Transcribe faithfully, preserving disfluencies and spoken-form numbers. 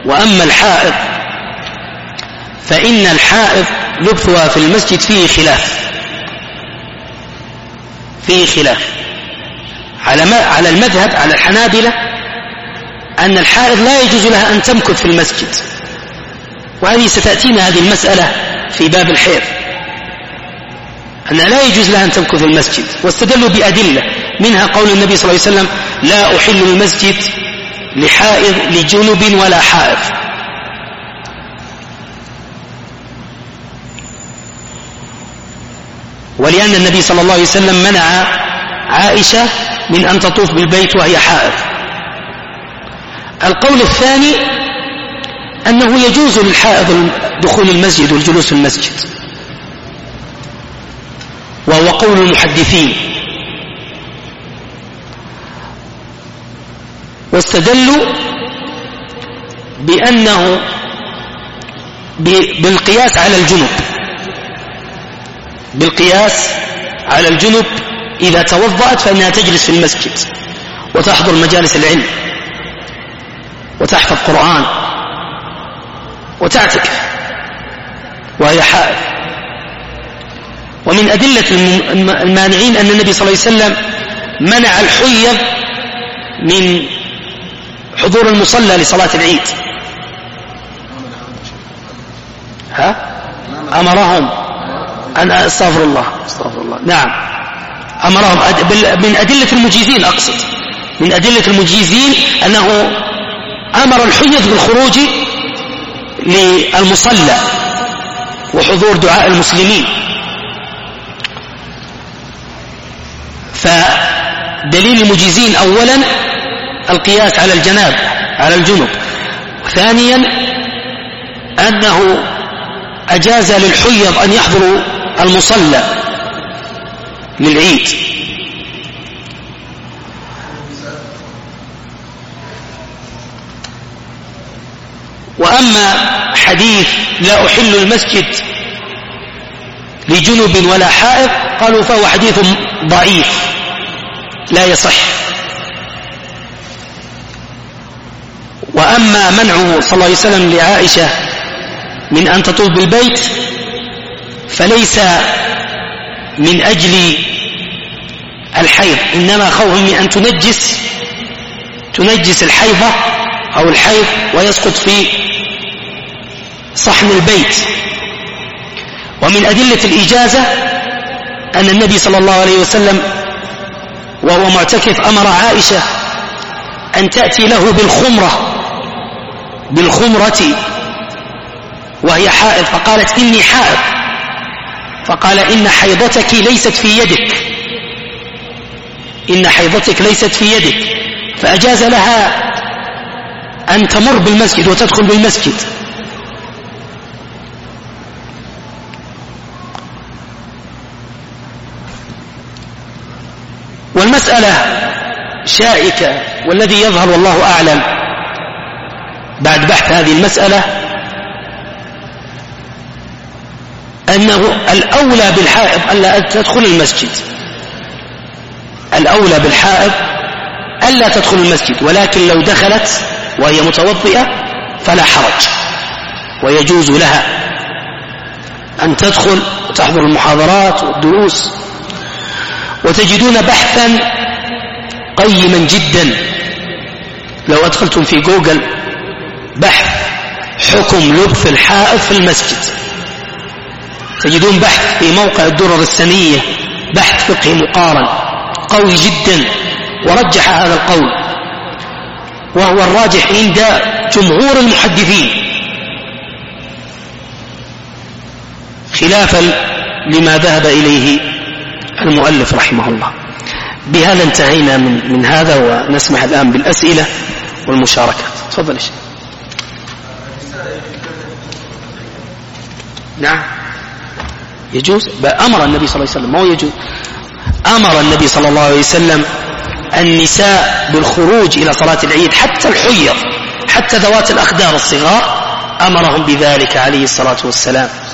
وأما الحائض فإن الحائض لبثها في المسجد فيه خلاف فيه خلاف على ما على المذهب على الحنابلة أن الحائض لا يجوز لها أن تمكث في المسجد، وهذه ستأتينا هذه المسألة في باب الحيض، أن لا يجوز لها أن تمكث في المسجد، واستدلوا بأدلة منها قول النبي صلى الله عليه وسلم: لا أحل المسجد لحائض لجنب ولا حائض. ولأن النبي صلى الله عليه وسلم منع عائشة من أن تطوف بالبيت وهي حائض. القول الثاني أنه يجوز للحائض دخول المسجد والجلوس في المسجد، وهو قول المحدثين، واستدلوا بأنه بالقياس على الجنب بالقياس على الجنب إذا توضأت فإنها تجلس في المسجد وتحضر مجالس العلم وتحفظ قرآن وتعتكف وهي حائض. ومن أدلة المانعين أن النبي صلى الله عليه وسلم منع الحيض من حضور المصلى لصلاة العيد. ها؟ أمرهم أن استغفر الله استغفر الله نعم أمرهم من أدلة المجيزين، أقصد من أدلة المجيزين أنه أمر الحيض بالخروج للمصلى وحضور دعاء المسلمين. فدليل المجيزين أولا القياس على الجناب على الجنب، ثانيا أنه أجاز للحيض أن يحضروا المصلى للعيد. وأما حديث لا أحل المسجد لجنب ولا حائض قالوا فهو حديث ضعيف لا يصح. وأما منعه صلى الله عليه وسلم لعائشة من أن تطوف بالبيت فليس من أجل الحيض، إنما خوف من أن تنجس تنجس الحيضة أو الحيض ويسقط في صحن البيت. ومن أدلة الإجازة أن النبي صلى الله عليه وسلم وهو معتكف أمر عائشة أن تأتي له بالخمرة بالخمرة وهي حائض، فقالت إني حائض، فقال إن حيضتك ليست في يدك إن حيضتك ليست في يدك فأجاز لها أن تمر بالمسجد وتدخل بالمسجد. والمسألة شائكة، والذي يظهر والله أعلم بعد بحث هذه المسألة أنه الأولى بالحائض ألا تدخل المسجد الأولى بالحائض ألا تدخل المسجد، ولكن لو دخلت وهي متوضئة فلا حرج، ويجوز لها أن تدخل وتحضر المحاضرات والدروس. وتجدون بحثا قيما جدا لو أدخلتم في جوجل بحث حكم لبث الحائض في المسجد تجدون بحث في موقع الدرر السنية، بحث فقهي مقارن قوي جدا ورجح هذا القول، وهو الراجح عند جمهور المحدثين خلافا لما ذهب إليه المؤلف رحمه الله. بهذا انتهينا من, من هذا، ونسمح الآن بالأسئلة والمشاركات. تفضل يا شيخ. نعم يجوز. أمر النبي صلى الله عليه وسلم، ما هو يجوز، أمر النبي صلى الله عليه وسلم النساء بالخروج إلى صلاة العيد، حتى الحيض حتى ذوات الأخدار الصغار أمرهم بذلك عليه الصلاة والسلام.